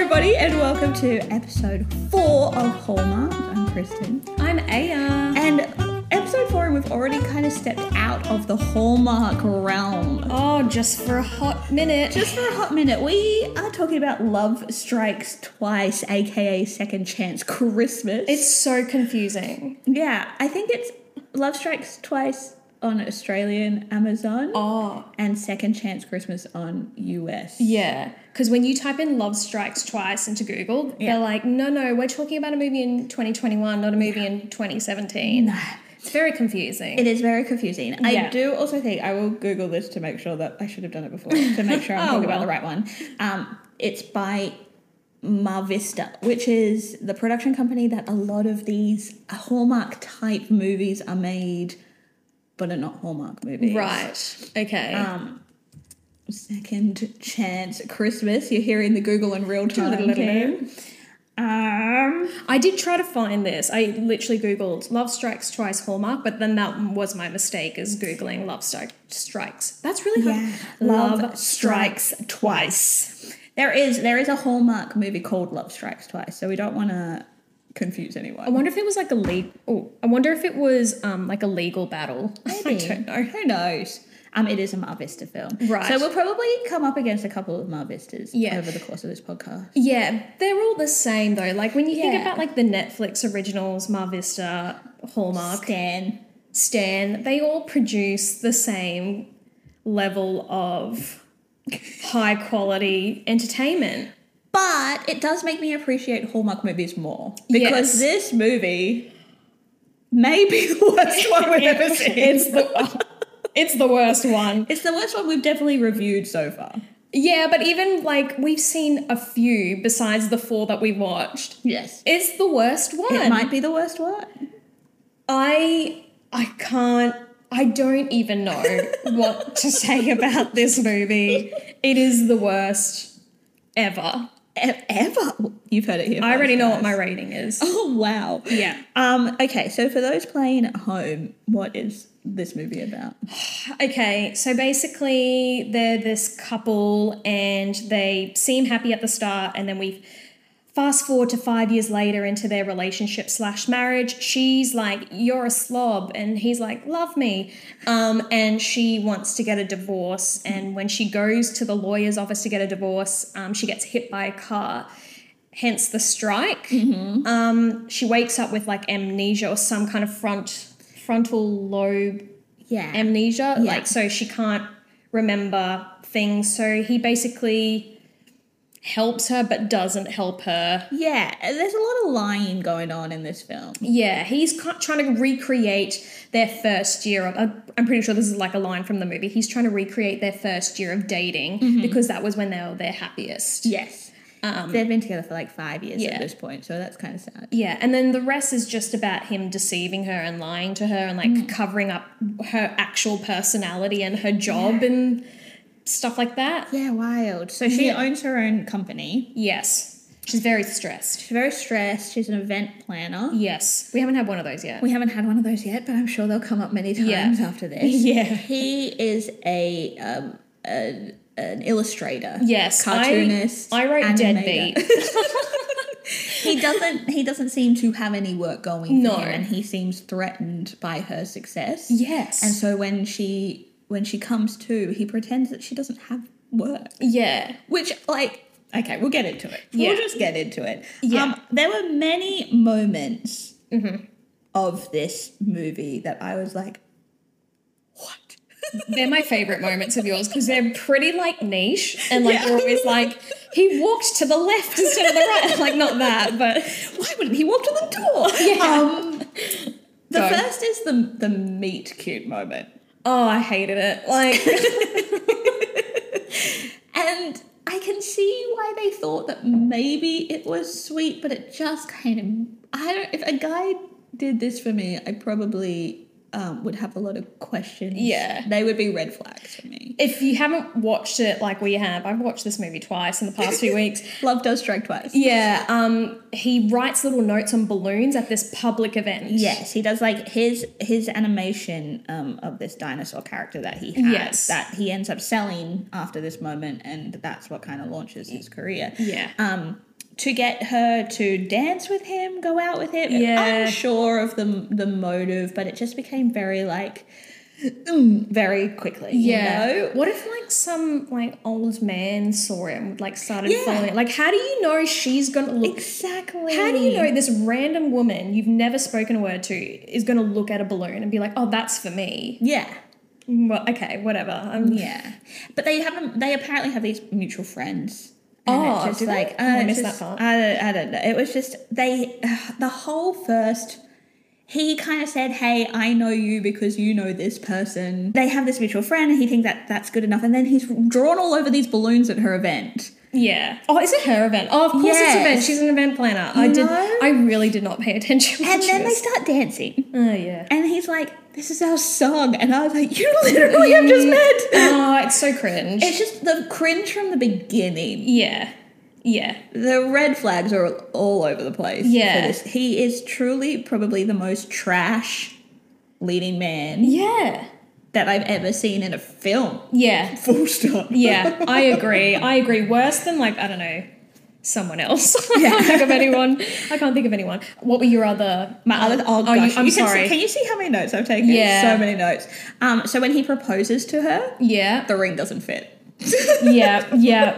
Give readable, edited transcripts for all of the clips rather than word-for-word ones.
everybody, and welcome to episode 4 of Hallmark. I'm Kristen. I'm Aya. And episode 4, and we've already kind of stepped out of the Hallmark realm. Oh, just for a hot minute. Just for a hot minute, we are talking about Love Strikes Twice, aka Second Chance Christmas. It's so confusing. Yeah, I think it's Love Strikes Twice on Australian Amazon. Oh. And Second Chance Christmas on US. Yeah, because when you type in Love Strikes Twice into Google, they're like, no, we're talking about a movie in 2021, not a movie in 2017. No. It's very confusing. It is very confusing. Yeah. I do also think, I will Google this to make sure that, I should have done it before, to make sure I'm talking about the right one. It's by Mar Vista, which is the production company that a lot of these Hallmark type movies are made, but are not Hallmark movies. Right. Okay. Second Chance Christmas. You're hearing the Google in real time. Team. I did try to find this. I literally Googled Love Strikes Twice Hallmark, but then that was my mistake, is Googling Love Strikes. That's really hard. Yeah. Love Strikes Twice. There is a Hallmark movie called Love Strikes Twice, so we don't want to confuse anyone. I wonder if it was like a I wonder if it was like a legal battle. Maybe. I don't know. Who knows? It is a Mar Vista film. Right. So we'll probably come up against a couple of Mar Vistas Yeah. over the course of this podcast. Yeah, they're all the same though. Like when you think Yeah. about like the Netflix originals, Mar Vista, Hallmark, Stan, they all produce the same level of high quality entertainment. But it does make me appreciate Hallmark movies more. Because this movie may be the worst one we've ever seen. It's the worst one. It's the worst one we've definitely reviewed so far. Yeah, but even like we've seen a few besides the 4 that we watched. Yes. It's the worst one. It might be the worst one. I don't even know what to say about this movie. It is the worst ever. Ever? You've heard it here. I already know what guys. my rating is. Oh, wow. Yeah. Okay, so for those playing at home, what is this movie about? Okay, so basically they're this couple and they seem happy at the start, and then we fast forward to 5 years later into their relationship / marriage. She's like, you're a slob. And he's like, love me. And she wants to get a divorce. And when she goes to the lawyer's office to get a divorce, she gets hit by a car. Hence the strike. Mm-hmm. She wakes up with like amnesia or some kind of frontal lobe amnesia. Yeah. Like, so she can't remember things. So he basically helps her but doesn't help her. Yeah, there's a lot of lying going on in this film. Yeah, he's trying to recreate their first year of... I'm pretty sure this is like a line from the movie. He's trying to recreate their first year of dating because that was when they were their happiest. Yes. They've been together for like 5 years at this point, so that's kind of sad. Yeah, and then the rest is just about him deceiving her and lying to her and like covering up her actual personality and her job and stuff like that. Yeah, wild. So she owns her own company. Yes. She's very stressed. She's very stressed. She's an event planner. Yes. We haven't had one of those yet. We haven't had one of those yet, but I'm sure they'll come up many times after this. Yeah. He is an illustrator. Yes. Cartoonist. I wrote animator. Deadbeat. He doesn't seem to have any work going for him, and he seems threatened by her success. Yes. And so when she comes to, he pretends that she doesn't have work. Yeah. Which, like, okay, we'll get into it. Yeah. We'll just get into it. Yeah. There were many moments of this movie that I was like, what? They're my favourite moments of yours because they're pretty, like, niche. And, like, you're always like, he walked to the left instead of the right. Like, not that, but... Why wouldn't he walk to the door? Yeah. The first is the meet cute moment. Oh, I hated it. Like... And I can see why they thought that maybe it was sweet, but it just kind of... if a guy did this for me, I probably... would have a lot of questions. Yeah. They would be red flags for me. If you haven't watched it like we have, I've watched this movie twice in the past few weeks. Love does strike twice. Yeah, he writes little notes on balloons at this public event. Yes, he does, like his animation of this dinosaur character that he has that he ends up selling after this moment, and that's what kind of launches his career. Yeah. to get her to dance with him, go out with him. Yeah. Unsure of the motive, but it just became very like very quickly. Yeah. You know? What if like some like old man saw it and like started Yeah. following it? Like, how do you know she's gonna look? Exactly. How do you know this random woman you've never spoken a word to is gonna look at a balloon and be like, "Oh, that's for me"? Yeah. Well, okay, whatever. Yeah. But they apparently have these mutual friends. And Oh, it's just do they? like I it's missed just- that part. I don't know. It was just the whole first. He kind of said, "Hey, I know you because you know this person." They have this mutual friend, and he thinks that that's good enough. And then he's drawn all over these balloons at her event. Yeah. Oh, is it her event? Oh, of course it's her event. Yes. She's an event planner. know? I really did not pay attention. And to then they this. start dancing, Oh yeah. and he's like, "This is our song," and I was like, "You literally have just met." Oh, it's so cringe. It's just the cringe from the beginning. Yeah. Yeah. The red flags are all over the place. Yeah. For this. He is truly probably the most trash leading man Yeah. that I've ever seen in a film. Yeah. Full stop. Yeah. I agree. Worse than like, I don't know, someone else. I can't think of anyone. What were your other? My other, oh gosh, I'm you can sorry. See, can you see how many notes I've taken? Yeah. So many notes. So when he proposes to her, Yeah. the ring doesn't fit. Yeah.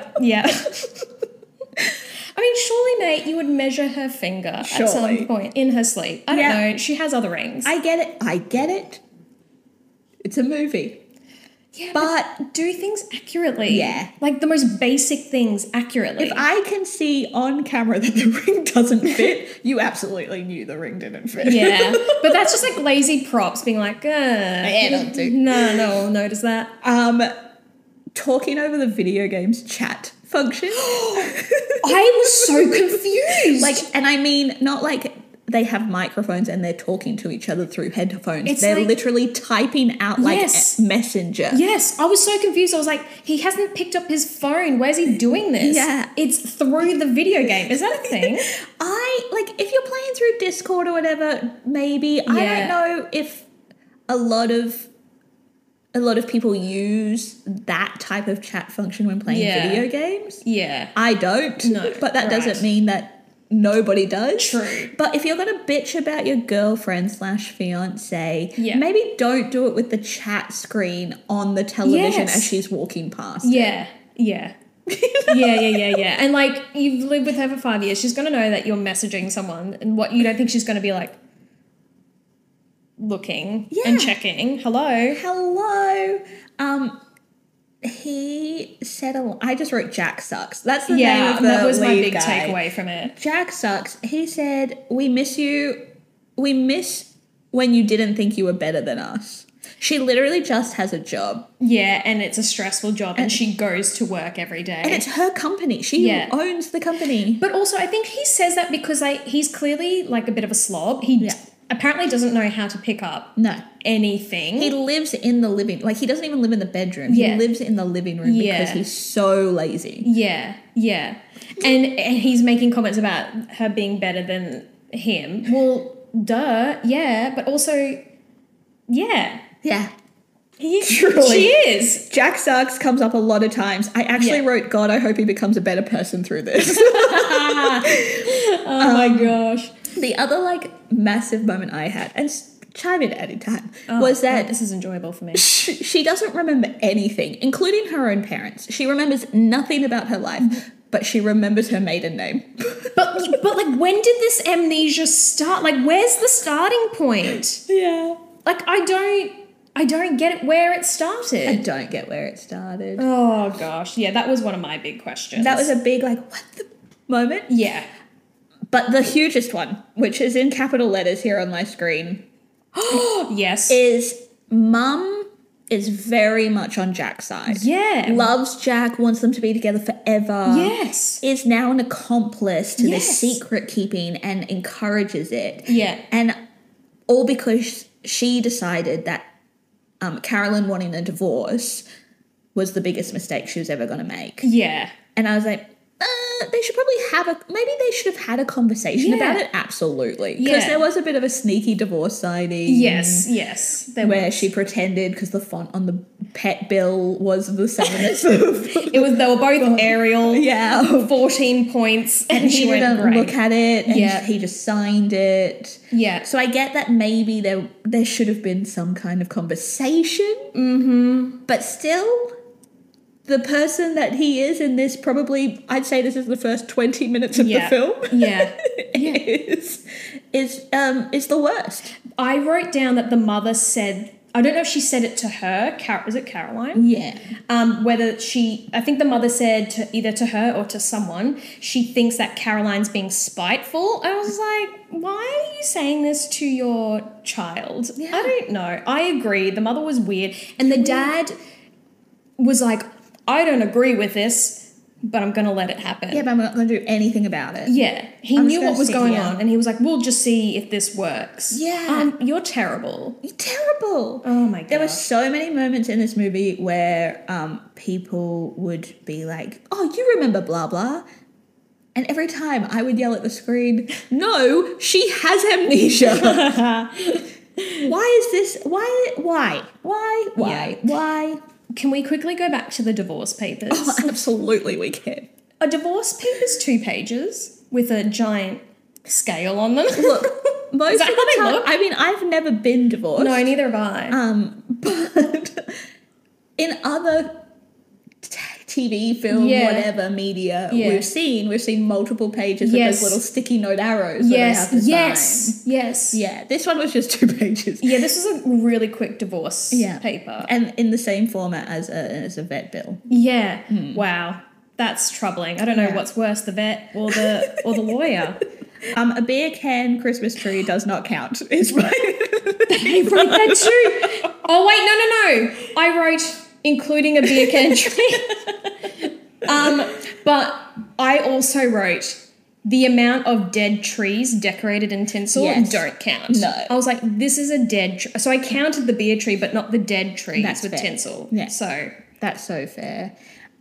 I mean, surely, mate, you would measure her finger at some Surely. point in her sleep. I don't Yeah. know. She has other rings. I get it. It's a movie. yeah, But do things accurately. Yeah. Like the most basic things accurately. if I can see on camera that the ring doesn't fit, you absolutely knew the ring didn't fit. yeah. But that's just like lazy props being like, that'll do. No one noticed that. Talking over the video game's chat function. I was so confused. Like, and I mean, not like they have microphones and they're talking to each other through headphones. It's They're like- literally typing out like Yes. a messenger. yes, I was so confused. I was like, he hasn't picked up his phone. Where's he doing this? Yeah. It's through the video game. Is that a thing? If you're playing through Discord or whatever, maybe. I Yeah. don't know if a lot of people use that type of chat function when playing Yeah. video games. Yeah. I don't. No, But that right. doesn't mean that nobody does. True. But if you're going to bitch about your girlfriend / fiance, Yeah. maybe don't do it with the chat screen on the television Yes. as she's walking past. Yeah. Yeah. Yeah. And like, you've lived with her for 5 years. She's going to know that you're messaging someone and what you don't think she's going to be like looking Yeah. and checking. Hello. Hello. He said I just wrote Jack sucks. That's the name Yeah, of the that was my lead big guy. takeaway from it. Jack sucks. He said, "We miss you. We miss when you didn't think you were better than us." She literally just has a job. Yeah, and it's a stressful job and she goes to work every day. And it's her company. She Yeah. owns the company. But also, I think he says that because he's clearly like a bit of a slob. He apparently doesn't know how to pick up No. anything. He lives in the living, like he doesn't even live in the bedroom. Yeah. He lives in the living room Yeah. because he's so lazy. Yeah. And he's making comments about her being better than him. Well, duh, yeah, but also, yeah. Yeah. Truly. She is. Jack sucks comes up a lot of times. I actually Yeah. wrote, God, I hope he becomes a better person through this. Oh my gosh. The other like massive moment I had, and chime in at any time, was that this is enjoyable for me. she doesn't remember anything, including her own parents. She remembers nothing about her life, but she remembers her maiden name. But like, when did this amnesia start? Like, where's the starting point? Yeah. Like, I don't get it where it I started. don't get where it started. Oh gosh, yeah, that was one of my big questions. That was a big like, what the moment? yeah. But the hugest one, which is in capital letters here on my screen, Yes. is Mum is very much on Jack's side. Yeah. Loves Jack, wants them to be together forever. Yes. Is now an accomplice to this Yes. secret keeping and encourages it. Yeah. And all because she decided that Carolyn wanting a divorce was the biggest mistake she was ever going to make. Yeah. And I was like, they should probably maybe they should have had a conversation Yeah. about it. Absolutely. Because Yeah. there was a bit of a sneaky divorce signing. Yes. There Where was. she pretended, because the font on the Pet Bill was the saddest of. They were both Ariel. Yeah. 14 points. And he didn't look at it, and Yeah. he just signed it. Yeah. So I get that maybe there should have been some kind of conversation. Mm-hmm. But still, the person that he is in this, probably, I'd say this is the first 20 minutes of the film. Yeah. is the worst. I wrote down that the mother said, I don't know if she said it to her, is it Caroline? Yeah. I think the mother said either to her or to someone, she thinks that Caroline's being spiteful. I was like, why are you saying this to your child? Yeah. I don't know. I agree. The mother was weird. And the dad was like, I don't agree with this, but I'm going to let it happen. Yeah, but I'm not going to do anything about it. Yeah. He I'm knew just what gonna was sit going here. on, and he was like, we'll just see if this works. Yeah. You're terrible. You're terrible. Oh my God. There were so many moments in this movie where people would be like, oh, you remember blah blah. And every time I would yell at the screen, no, she has amnesia. Why is this? Why? Can we quickly go back to the divorce papers? Oh, absolutely we can. A divorce paper's 2 pages with a giant scale on them. Look, most Is that of the how they time, look? I mean, I've never been divorced. No, neither have I. But in other TV, film, Yeah. whatever media Yeah. we've seen multiple pages Yes. of those little sticky note arrows that they have to Yes. sign. Yeah, this one was just 2 pages. Yeah, this was a really quick divorce Yeah. paper. And in the same format as a vet bill. Yeah. Wow. That's troubling. I don't know Yeah. what's worse, the vet or the lawyer. A beer can Christmas tree does not count. Is my I wrote that too. Oh wait, no. I wrote including a beer can tree. But I also wrote the amount of dead trees decorated in tinsel Yes. don't count. No. I was like, this is a dead tree. So I counted the beer tree, but not the dead trees That's with fair. tinsel. Yeah. So That's so fair.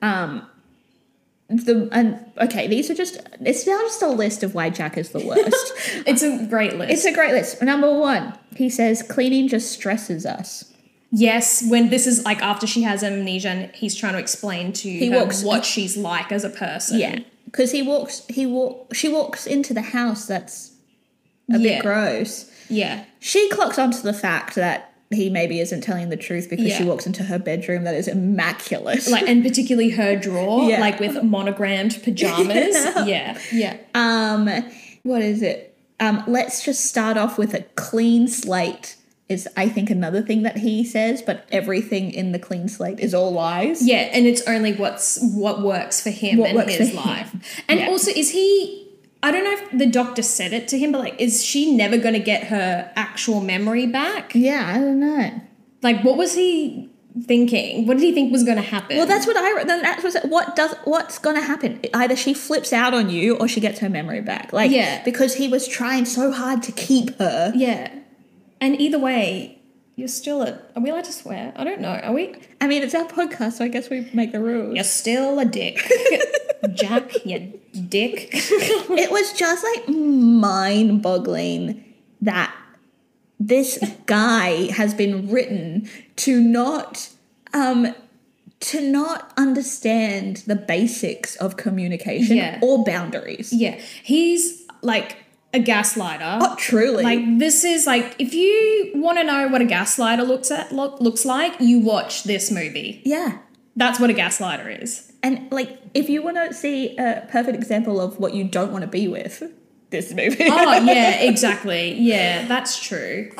These are it's now just a list of why Jack is the worst. it's a great list. It's a great list. Number 1, he says cleaning just stresses us. Yes, when this is like after she has amnesia and he's trying to explain to her what she's like as a person. Yeah, because she walks into the house that's a bit gross. Yeah. She clocks onto the fact that he maybe isn't telling the truth because she walks into her bedroom that is immaculate. Like, and particularly her drawer, Yeah. like with monogrammed pajamas. Yeah. What is it? Let's just start off with a clean slate is, I think, another thing that he says, but everything in the clean slate is all lies. Yeah, and it's only what works for him What and works his for him. life. And Yeah. also, is he... I don't know if the doctor said it to him, but like, is she never going to get her actual memory back? Yeah, I don't know. Like, what was he thinking? What did he think was going to happen? Well, that's what I wrote. Then that's what's going to happen. Either she flips out on you or she gets her memory back. Like, Yeah. because he was trying so hard to keep her. Yeah. And either way, you're still are we allowed to swear? I don't know. Are we? I mean, it's our podcast, so I guess we make the rules. You're still a dick. Jack, you dick. It was just like mind-boggling that this guy has been written to not understand the basics of communication Yeah. or boundaries. Yeah. He's like a gaslighter. Oh, truly. Like, this is like, if you want to know what a gaslighter looks like, you watch this movie. Yeah. That's what a gaslighter is. And like, if you want to see a perfect example of what you don't want to be with, this movie. Oh, yeah, exactly. Yeah, that's true.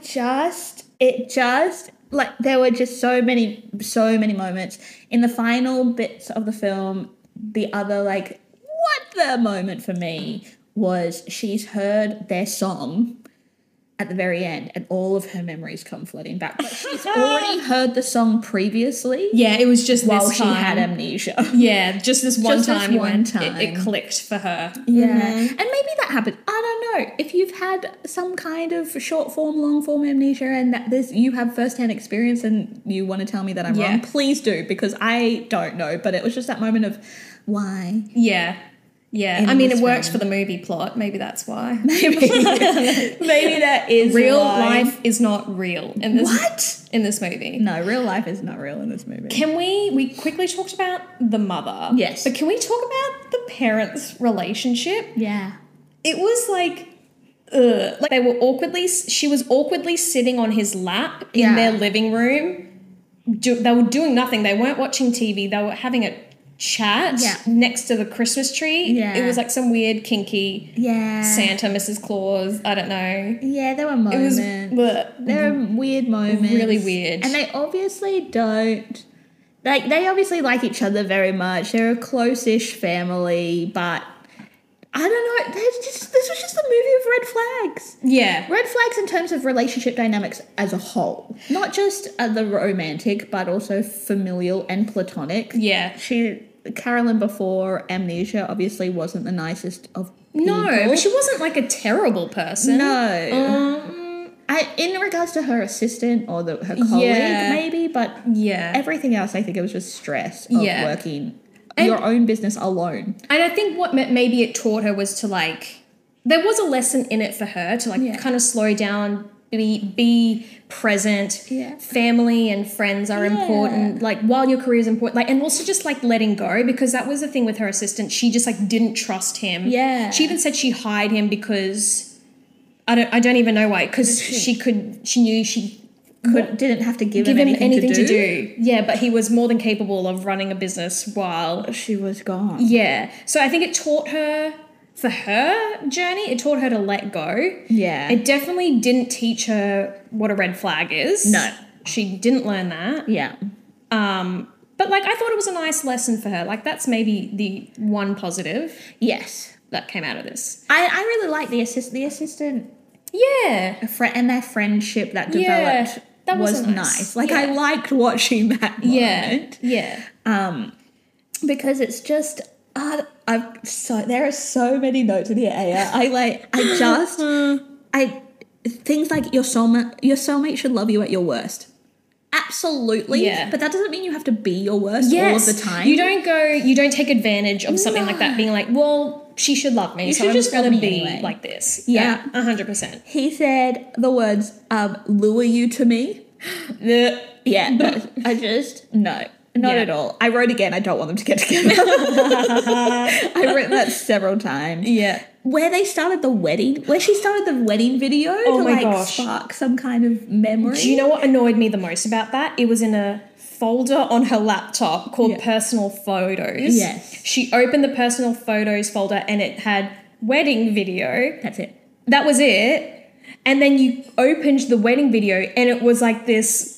Like, there were just so many moments in the final bits of the film. The other, like, what the moment for me was she's heard their song at the very end and all of her memories come flooding back. But she's already heard the song previously Yeah, it was just while this she time. had amnesia. Yeah, just this one Just this time. one when time. It clicked for her. Yeah. And maybe that happens. I don't know. If you've had some kind of short form, long form amnesia and that you have first-hand experience and you want to tell me that I'm Yeah. wrong, please do, because I don't know. But it was just that moment of why? Yeah. Yeah, in I mean, this it works film. for the movie plot. Maybe that's why. Maybe that is Real why. life is not real in this. What? In this movie? No, real life is not real in this movie. Can we quickly talked about the mother? Yes. But can we talk about the parents' relationship? Yeah. It was like, ugh. Like she was awkwardly sitting on his lap in Yeah. their living room. They were doing nothing. They weren't watching TV. They were having a chat Yeah. next to the Christmas tree. Yeah. It was like some weird kinky Yeah. Santa, Mrs. Claus. I don't know. Yeah, there were It was moments. bleh. There are weird moments. Really weird. And they obviously don't. Like, they obviously like each other very much. They're a close-ish family, but I don't know. This was just a movie of red flags. Yeah. Red flags in terms of relationship dynamics as a whole. Not just the romantic, but also familial and platonic. Yeah. Carolyn before Amnesia obviously wasn't the nicest of people. No, but she wasn't like a terrible person. No. In regards to her assistant or her colleague, Yeah. maybe, but Yeah. everything else, I think it was just stress of Yeah. working And- your own business alone. And I think what maybe it taught her was to like, there was a lesson in it for her to like Yeah. kind of slow down, be present. Yeah. Family and friends are Yeah. important. Like while your career is important, like, and also just like letting go, because that was the thing with her assistant. She just like didn't trust him. Yeah. She even said she hired him because I don't even know why, because she knew she Didn't have to give give him him anything to do. Yeah, but he was more than capable of running a business while She was gone. yeah. So I think it taught her, for her journey, it taught her to let go. Yeah. It definitely didn't teach her what a red flag is. No. She didn't learn that. Yeah. But like I thought it was a nice lesson for her. Like that's maybe the one positive Yes. that came out of this. I really like the assistant Yeah. and their friendship that Yeah, developed that was was nice. nice. Like I Yeah. liked watching that moment. Yeah. Because it's just there are so many notes in here, Aya. I things like your soulmate should love you at your worst. Absolutely. Yeah. But that doesn't mean you have to be your worst all of the time. You don't take advantage of something like that, being like, well, she should love me, You so should I'm just just gonna love me be anyway. like this. Yeah. 100%. He said the words, lure you to me. Yeah, I just, no, not Yeah. at all. I wrote again, I don't want them to get together. I've written that several times. Yeah. Where she started the wedding video to my gosh. spark some kind of memory. Do you know what annoyed me the most about that? It was in a folder on her laptop called Yeah. Personal Photos. Yes. She opened the Personal Photos folder and it had wedding video. That's it. That was it. And then you opened the wedding video and it was like this.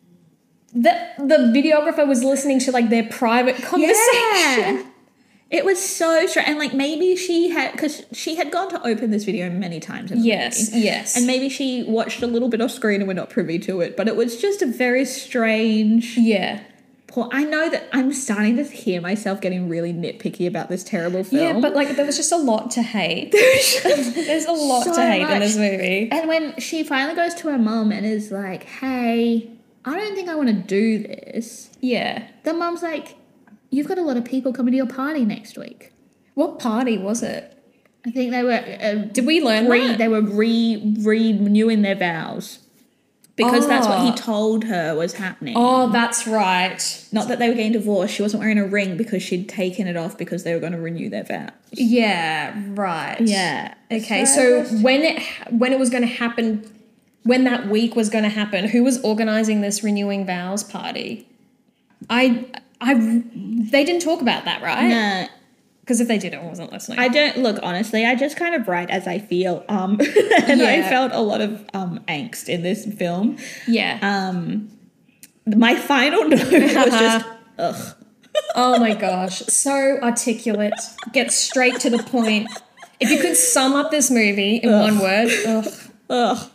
The videographer was listening to like their private conversation. Yeah. It was so strange. And like maybe because she had gone to open this video many times in the Yes, movie. yes. And maybe she watched a little bit off screen and we're not privy to it, but it was just a very strange. Yeah. I know that I'm starting to hear myself getting really nitpicky about this terrible film. Yeah, but like there was just a lot to hate. There's a lot So to hate in much. this movie. And when she finally goes to her mum and is like, hey, I don't think I want to do this. Yeah. The mum's like, you've got a lot of people coming to your party next week. What party was it? I think they were Did we learn that? they were renewing their vows because that's what he Oh. told her was happening. Oh, that's right. Not that they were getting divorced. She wasn't wearing a ring because she'd taken it off because they were going to renew their vows. Yeah, right. Yeah. Okay, so when it was going to happen, when that week was going to happen, who was organizing this renewing vows party? They didn't talk about that, right? No, Because if they did, I wasn't listening. I don't look, honestly, I just kind of write as I feel. And I Yeah. felt a lot of angst in this film. yeah. My final note was just ugh. Oh my gosh, so articulate. Get straight to the point. If you could sum up this movie in one word, ugh. Ugh.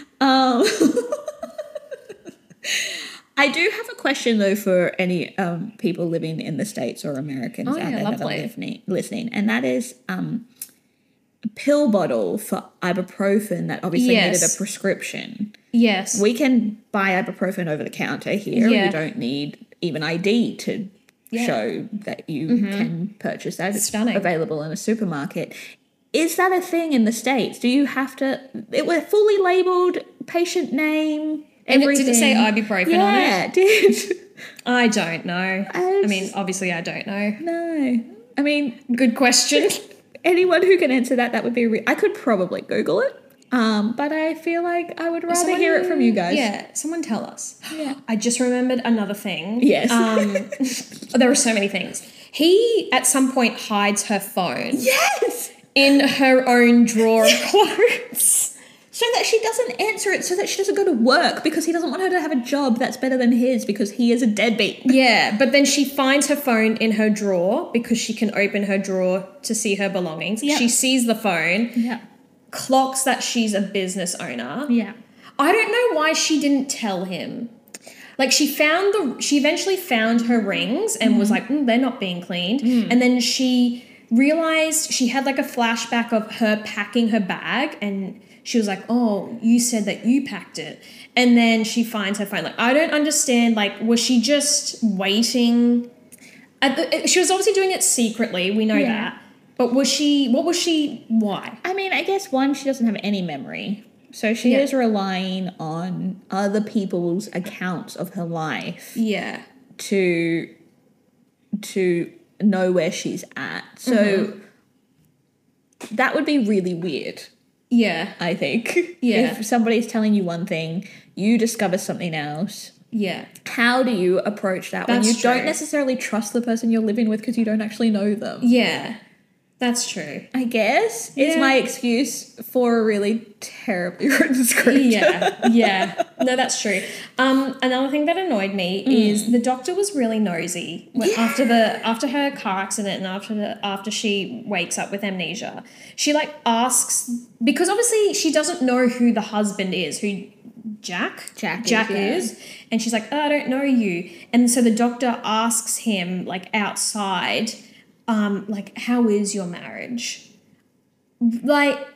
I do have a question though for any people living in the States or Americans out yeah, there that are lovely. listening, and that is a pill bottle for ibuprofen that obviously Yes. needed a prescription. Yes. We can buy ibuprofen over the counter here. Yeah. You don't need even ID to show that you can purchase that. It's Stunning. available in a supermarket. Is that a thing in the States? Do you have to... It was fully labelled, patient name, everything. Did it say ibuprofen on it? Yeah, it did. I don't know. I mean, obviously I don't know. No. I mean, Good question. anyone who can answer that would be... I could probably Google it, but I feel like I would rather hear it from you guys. Yeah, someone tell us. Yeah. I just remembered another thing. Yes. There are so many things. He, at some point, hides her phone Yes! in her own drawer of clothes. So that she doesn't answer it, so that she doesn't go to work, because he doesn't want her to have a job that's better than his, because he is a deadbeat. Yeah, but then she finds her phone in her drawer because she can open her drawer to see her belongings. Yeah. She sees the phone, Yeah. clocks that she's a business owner. Yeah. I don't know why she didn't tell him. Like she eventually found her rings and was like, they're not being cleaned. And then she realized she had like a flashback of her packing her bag, and she was like, oh, you said that you packed it. And then she finds her phone. Like, I don't understand. Like, was she just waiting? She was obviously doing it secretly. We know that. But why? I mean, I guess one, she doesn't have any memory. So she is relying on other people's accounts of her life Yeah. to know where she's at. So that would be really weird, Yeah. I think. Yeah. If somebody's telling you one thing, you discover something else. Yeah. How do you approach that when That's you don't true. necessarily trust the person you're living with because you don't actually know them? Yeah. That's true. I guess is Yeah. my excuse for a really terribly written script. Yeah. No, that's true. Another thing that annoyed me is the doctor was really nosy after her car accident and after she wakes up with amnesia. She like asks, because obviously she doesn't know who the husband is, who Jack is, and she's like, oh, I don't know you. And so the doctor asks him like outside, like, how is your marriage? Like,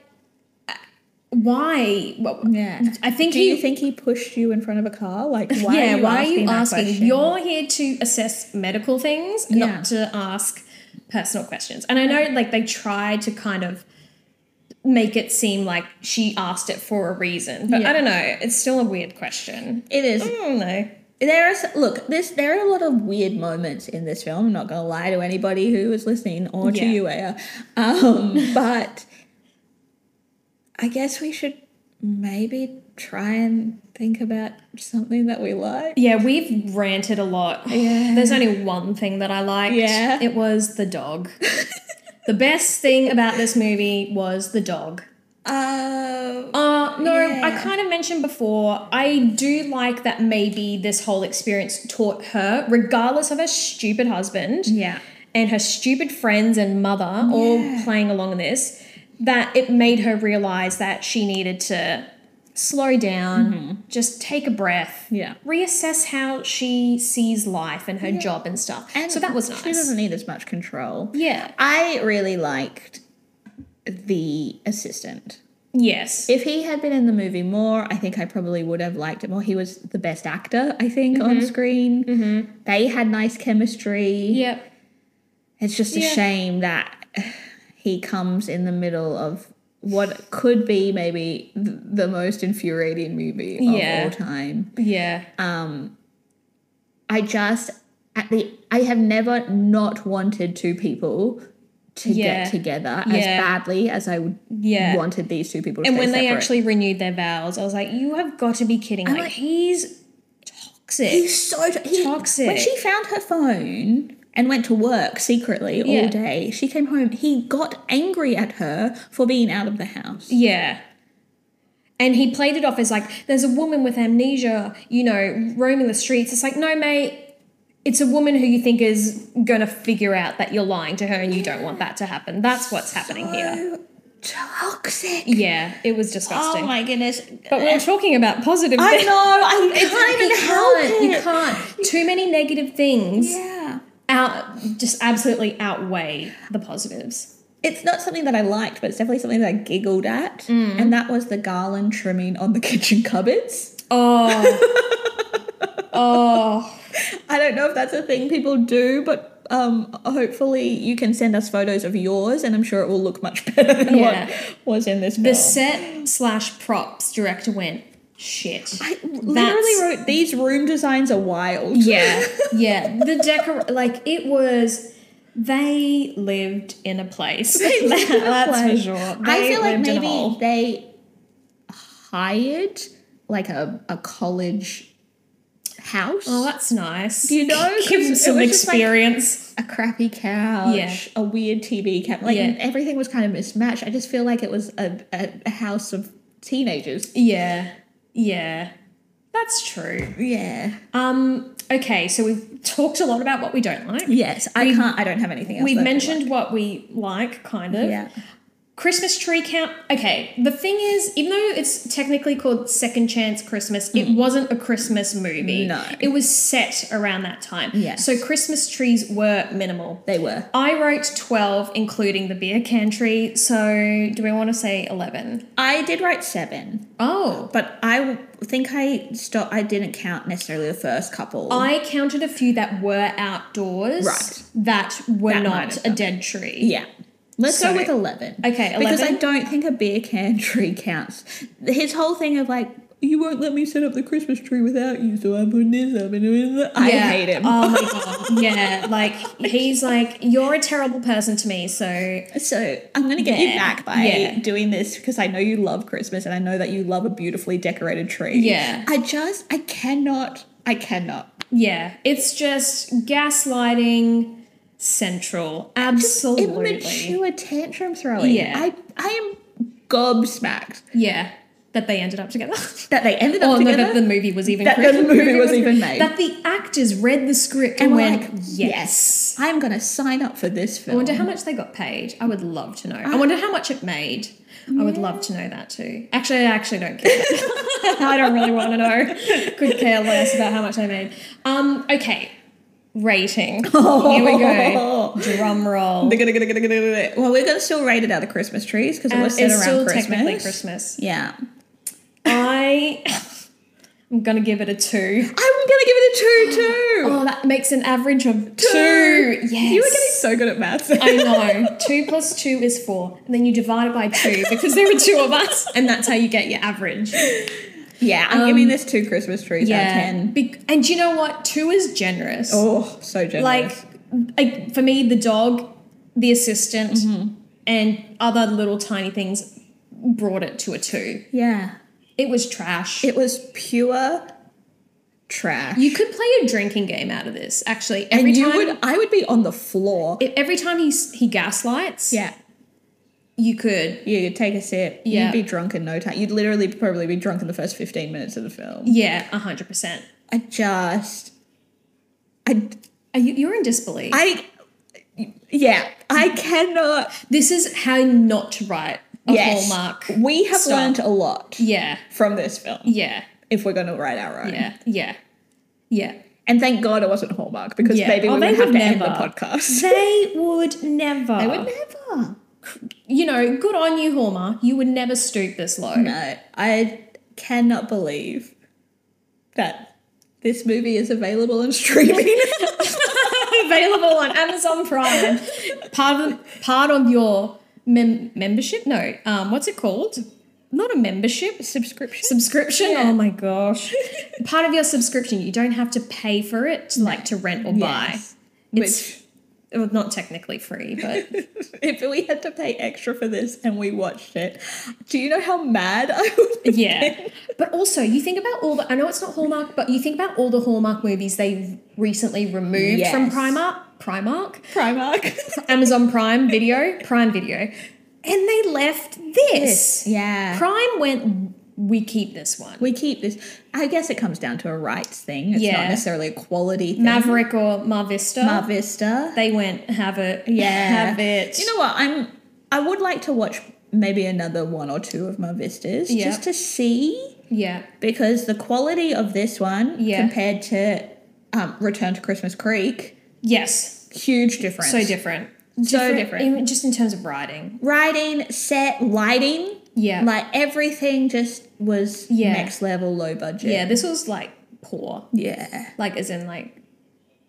why? Well, Yeah. I think Do you think he pushed you in front of a car? Like, why why are you that asking? question? You're here to assess medical things, not to ask personal questions. And I know, like, they tried to kind of make it seem like she asked it for a reason, but I don't know. It's still a weird question. It is. I don't know. There are a lot of weird moments in this film. I'm not going to lie to anybody who is listening or to you, Aya. But I guess we should maybe try and think about something that we like. Yeah, we've ranted a lot. Yeah. There's only one thing that I liked. Yeah. It was the dog. The best thing about this movie was the dog. I kind of mentioned before, I do like that maybe this whole experience taught her, regardless of her stupid husband and her stupid friends and mother all playing along in this, that it made her realize that she needed to slow down, just take a breath, reassess how she sees life and her job and stuff. And so that was nice. She doesn't need as much control. Yeah. I really liked the assistant. Yes. If he had been in the movie more, I think I probably would have liked it more. He was the best actor, I think, on screen. They had nice chemistry. Yep. It's just a shame that he comes in the middle of what could be maybe the most infuriating movie of all time. Yeah. I have never not wanted two people to get together as badly as I wanted these two people to And stay when they separate. actually renewed their vows, I was like, you have got to be kidding. Like, he's toxic. He's so toxic. When she found her phone and went to work secretly all day, she came home. He got angry at her for being out of the house. Yeah. And he played it off as like, there's a woman with amnesia, roaming the streets. It's like, no, mate, it's a woman who you think is going to figure out that you're lying to her and you don't want that to happen. That's what's happening here. Toxic. Yeah, it was disgusting. Oh my goodness. But we're talking about positive I things. know. I can't even help it. You can't. Too many negative things just absolutely outweigh the positives. It's not something that I liked, but it's definitely something that I giggled at. And that was the garland trimming on the kitchen cupboards. Oh. I don't know if that's a thing people do, but hopefully you can send us photos of yours, and I'm sure it will look much better than what was in this film. The set/props director went, shit. I literally wrote, these room designs are wild. Yeah, yeah. The it was... They lived in a place. That's for sure. I feel like maybe they hired like a college house. Oh, that's nice. Do you know? Give them some experience. Like a crappy couch, a weird TV cabinet. Everything was kind of mismatched. I just feel like it was a house of teenagers. Yeah, yeah. That's true. Yeah. Okay, so we've talked a lot about what we don't like. Yes, I don't have anything else. We've mentioned what we like, kind of. Yeah. Christmas tree count. Okay, the thing is, even though it's technically called Second Chance Christmas, it wasn't a Christmas movie. No. It was set around that time. Yes. So Christmas trees were minimal. They were. I wrote 12, including the beer can tree. So do we want to say 11? I did write 7. Oh. But I think I didn't count necessarily the first couple. I counted a few that were outdoors. Right. That were That might not have a done. dead tree. Yeah. Let's go with 11. Okay, 11. Because I don't think a beer can tree counts. His whole thing of like, you won't let me set up the Christmas tree without you, so I'm putting this up and doing that. I hate him. Oh my God. Yeah. Like, he's like, you're a terrible person to me, so... So I'm going to get you back by doing this because I know you love Christmas and I know that you love a beautifully decorated tree. Yeah. I cannot. Yeah. It's just gaslighting central. Absolutely. Immature tantrum throwing. Yeah. I am gobsmacked. Yeah. That they ended up together. That they ended up together? That the movie was even That the movie was even made. That the actors read the script and went, like, yes. I'm going to sign up for this film. I wonder how much they got paid. I would love to know. I wonder how much it made. I would love to know that too. Actually, I actually don't care. I don't really want to know. Could care less about how much I made. Okay. Rating. Here we go. Drum roll. Well, we're going to still rate it out of Christmas trees because it was set around still Christmas. Technically Christmas. Yeah. I'm going to give it a 2. I'm going to give it a 2 too. Oh, that makes an average of 2. Yes. You were getting so good at maths. I know. 2 plus 2 is 4. And then you divide it by 2 because there are 2 of us. And that's how you get your average. Yeah, I'm giving this 2 Christmas trees out of 10. And do you know what? 2 is generous. Oh, so generous. Like, for me, the dog, the assistant, and other little tiny things brought it to a 2. Yeah. It was trash. It was pure trash. You could play a drinking game out of this, actually. I would be on the floor. Every time he gaslights, yeah, you could. You'd take a sip. Yeah. You'd be drunk in no time. You'd literally probably be drunk in the first 15 minutes of the film. Yeah, 100%. You're in disbelief. I cannot. This is how not to write a Hallmark. We have learned a lot. Yeah. From this film. Yeah. If we're going to write our own. Yeah. Yeah. Yeah. And thank God it wasn't Hallmark because maybe we would have to end the podcast. They would never. They would never. You know, good on you, Hallmark. You would never stoop this low. No, I cannot believe that this movie is available on streaming. Available on Amazon Prime. Part of your membership? No. What's it called? Not a membership. Subscription? Yeah. Oh my gosh. Part of your subscription, you don't have to pay for it to rent or buy. It's not technically free, but if we had to pay extra for this and we watched it, do you know how mad I would be? Yeah. But also, you think about I know it's not Hallmark, but you think about all the Hallmark movies they've recently removed from Primark, Amazon Prime Video, and they left this. Yeah. Prime went, we keep this one. We keep this. I guess it comes down to a rights thing. It's not necessarily a quality thing. Maverick or Mar Vista. They went, have it. Yeah. Have it. You know what? I would like to watch maybe another 1 or 2 of Mar Vistas just to see. Yeah. Because the quality of this one compared to Return to Christmas Creek. Yes. Huge difference. So different. Even just in terms of writing. Writing, set, lighting. Yeah. Like everything just was next level, low budget. Yeah, this was like poor. Yeah. Like as in like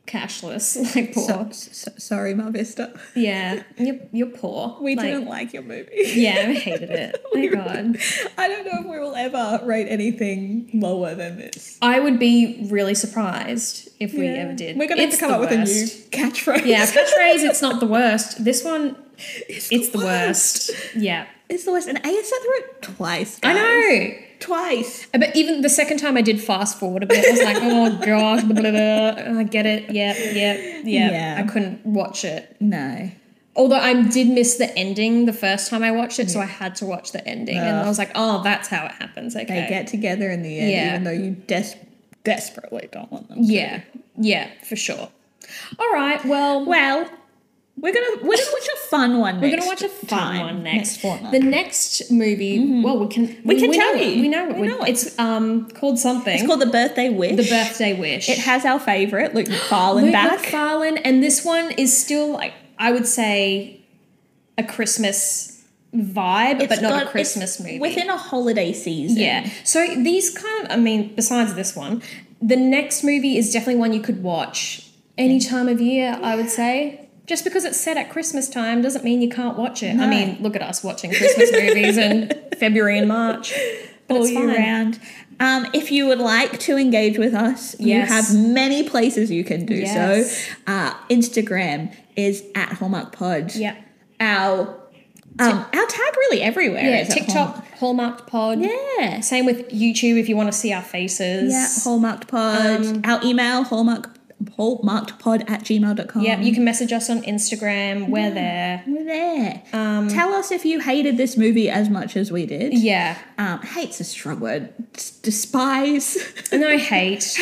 cashless. Like, poor. Sorry, Mar Vista. Yeah, you're poor. We didn't like your movie. Yeah, I hated it. Oh my God. I don't know if we will ever rate anything lower than this. I would be really surprised if we ever did. We're going to have to come up with a new catchphrase. Yeah, catchphrase, it's not the worst. This one, it's the worst. Yeah. It's the worst. And AS sat through it twice, guys. I know. Twice. But even the second time I did fast forward a bit, I was like, oh gosh, blah, blah, blah. I get it. Yeah. I couldn't watch it. No. Although I did miss the ending the first time I watched it, so I had to watch the ending. And I was like, oh, that's how it happens. Okay. They get together in the end, even though you desperately don't want them to. Yeah, for sure. All right, well, we're gonna watch a fun one next. We're gonna watch a fun one next fortnight. The next movie, well, we can tell you. We know it. It's called something. It's called The Birthday Wish. The Birthday Wish. It has our favourite, Luke McFarlane, back. Luke McFarlane, and this one is still, like, I would say, a Christmas vibe, but not a Christmas movie. Within a holiday season. Yeah. So these kind of, I mean, besides this one, the next movie is definitely one you could watch any time of year, I would say. Just because it's set at Christmas time doesn't mean you can't watch it. No. I mean, look at us watching Christmas movies in February and March. But all year round. If you would like to engage with us, you have many places you can do so. Instagram is at Hallmark Pod. Yeah. Our tag really everywhere. Yeah, TikTok, Hallmarked Pod. Yeah. Same with YouTube if you want to see our faces. Yeah, Hallmarked Pod. Our email, hallmarkedpod@gmail.com. Yeah, you can message us on Instagram. We're there. We're there. Tell us if you hated this movie as much as we did. Yeah. Hate's a strong word. Despise. No, hate.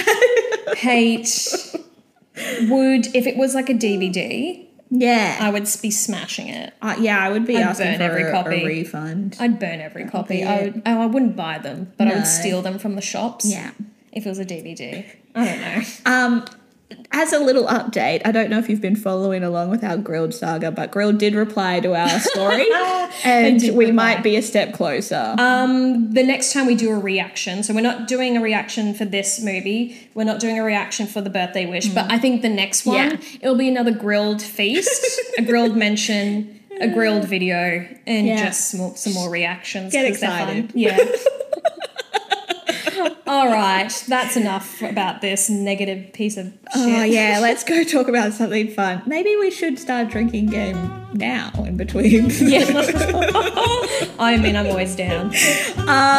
Would, if it was like a DVD... Yeah. I would be smashing it. I would be asking for a refund. I'd burn every copy. I wouldn't buy them, but I would steal them from the shops. Yeah. If it was a DVD. I don't know. As a little update, I don't know if you've been following along with our Grilled saga, but Grilled did reply to our story and we might be a step closer. The next time we do a reaction, so we're not doing a reaction for this movie, we're not doing a reaction for The Birthday Wish, but I think the next one, it'll be another grilled feast, a grilled mention, a grilled video, and just some more reactions. Get excited. Yeah. All right, that's enough about this negative piece of shit. Oh, yeah, let's go talk about something fun. Maybe we should start a drinking game now in between. Yeah. I mean, I'm always down.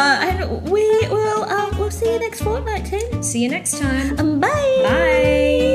And we'll see you next fortnight, Tim. See you next time. Bye. Bye.